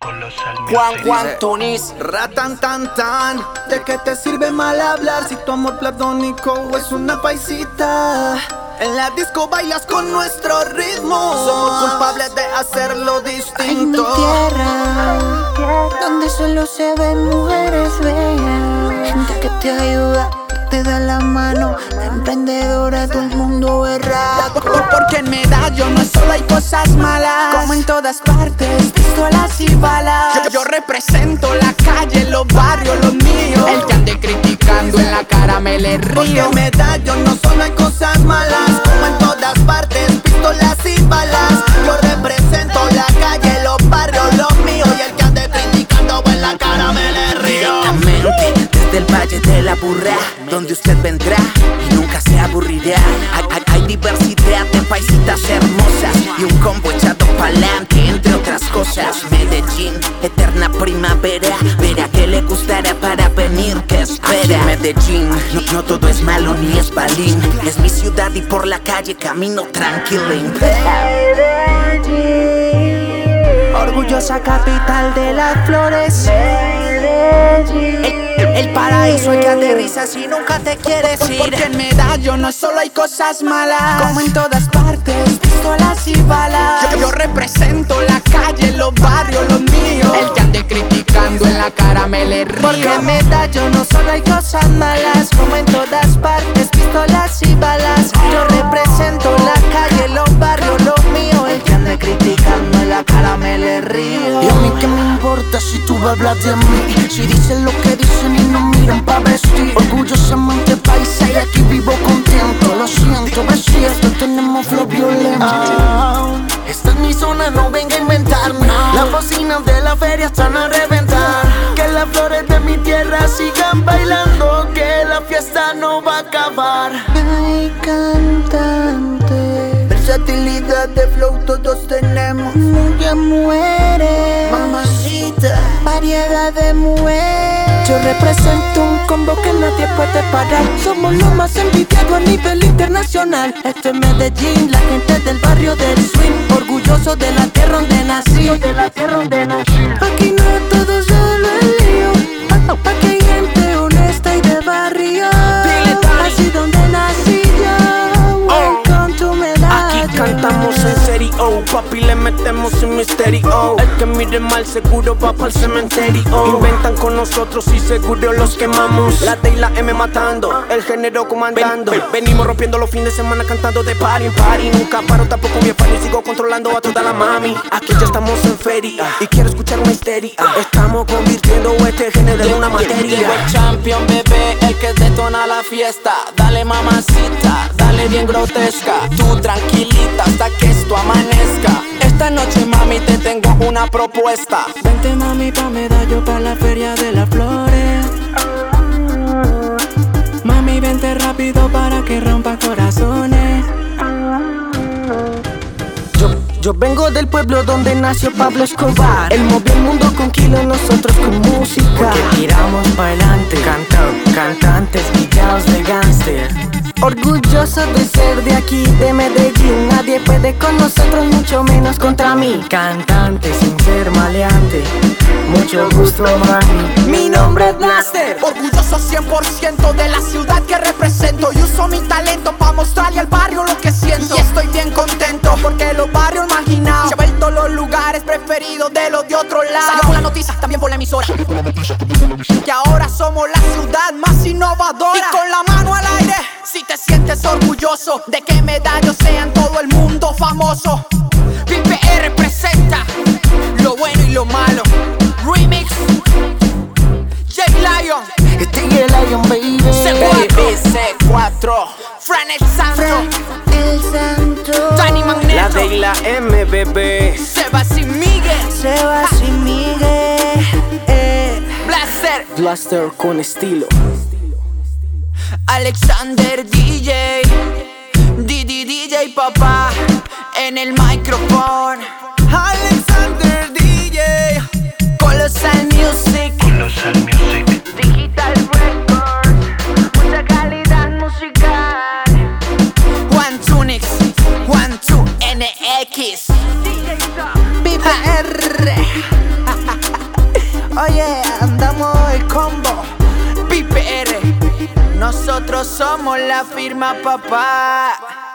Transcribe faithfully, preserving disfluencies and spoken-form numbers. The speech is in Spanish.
Juan Juan Tunis, ratan tan tan. ¿De qué te sirve mal hablar si tu amor platónico es una paisita? En la disco bailas con nuestro ritmo. Somos culpables de hacerlo distinto. En mi tierra, donde solo se ven mujeres bellas, gente que te ayuda, te da la mano, emprendedora, todo el mundo berraco. Porque en Medallo no solo hay cosas malas, como en todas partes, pistolas y balas. Yo, yo represento la calle, los barrios, los míos. el que ande criticando en la cara me le río. Porque en Medallo no solo hay cosas malas, como en todas partes, pistolas y balas. Yo represento la calle, los barrios, los míos. Y el que ande criticando en la cara me le río. Directamente desde el Valle de la Burra, donde usted vendrá y nunca se aburrirá. Hay, hay, hay diversidad de paisitas hermosas y un combo echado pa'lante, entre otras cosas. Medellín, eterna primavera, verá que le gustará para venir, que espera. Aquí en Medellín, no, no todo es malo ni es balín. Es mi ciudad y por la calle camino tranquilín. Orgullosa capital de las flores, el, el paraíso el que aterrizas y nunca te quieres ir. Porque en Medallo no solo hay cosas malas, como en todas partes, pistolas y balas. Yo, yo represento la calle, los barrios, los míos. El que ande criticando en la cara me le río. Porque en Medallo no solo hay cosas malas, como en todas partes, pistolas y balas. Yo represento la calle, los barrios, los míos. El que ande criticando en la cara me le río. Y a mí que me importa si tú hablas de mí, si dicen lo que dicen y no miran pa' vestir. Orgullosamente paisa y aquí vivo contento. Lo siento, es cierto, tenemos flow violento. Oh, esta es mi zona, no venga a inventarme. Las bocinas de la feria están a reventar. Que las flores de mi tierra sigan bailando, que la fiesta no va a acabar. Ay, cantante, Versatilidad de flow todos tenemos. nunca muere, Mamacita, variedad de mujeres. Yo represento un combo que nadie puede parar. Somos los más envidiados a nivel internacional. Esto es Medellín, la gente del barrio del swing, orgulloso de la tierra donde nací. Aquí no todo solo el lío, aquí hay gente honesta y de barrio. Así donde nací yo. Welcome to Medallo. aquí cantamos en serio, papi le metemos un misterio. El que mire mal seguro va pa'l cementerio. Inventan con nosotros y seguro los quemamos. La T y la M matando, el género comandando. Ven, venimos rompiendo los fines de semana cantando de party en party. Nunca paro tampoco mi afán y sigo controlando a toda la mami. Aquí ya estamos en feria y quiero escuchar una histeria. Estamos convirtiendo este género en una materia. Llegó el champion, bebé, el que detona la fiesta. Dale mamacita, dale bien grotesca. Tú tranquilita hasta que esto amanezca. Esta noche mami te tengo una propuesta. Vente mami pa' Medallo, pa' la feria de las flores. Mami vente rápido para que rompa corazones. Yo, yo vengo del pueblo donde nació Pablo Escobar. Él movió el mundo con kilos, nosotros con música. Porque tiramos pa' adelante, cantando, cantantes guillados de gangster. Orgulloso de ser de aquí, de Medellín. Nadie puede con nosotros, mucho menos contra mí. Cantante sin ser maleante, mucho gusto mami. Mi nombre es Blaster. Orgulloso cien por ciento de la ciudad que represento. Y uso mi talento pa' mostrarle al barrio lo que siento. Y estoy bien contento porque los barrios marginados se han vuelto los lugares preferidos de los de otro lado. Salió por la noticia, también por la emisora, que ahora somos la ciudad más innovadora. Y con la mano al aire, si te sientes orgulloso de que Medallo sea en todo el mundo famoso. P P R presenta lo bueno y lo malo. Remix J Lion, Este es el Lion, baby. C cuatro, Fran el Santo, El santo, Tiny La Magneto, D y la M, bebé. Sebas y Miguel, Sebas y Miguel. Eh. Blaster, Blaster con estilo. Alexander D J, Didi D J papá, en el micrófono. Alexander D J, Colossal Music, Colossal Music. Digital Records, mucha calidad musical. Juan Tunix, Juan two N X, D J Top, P P R. Oye, andamos el combo P P R. Nosotros somos la firma, papá.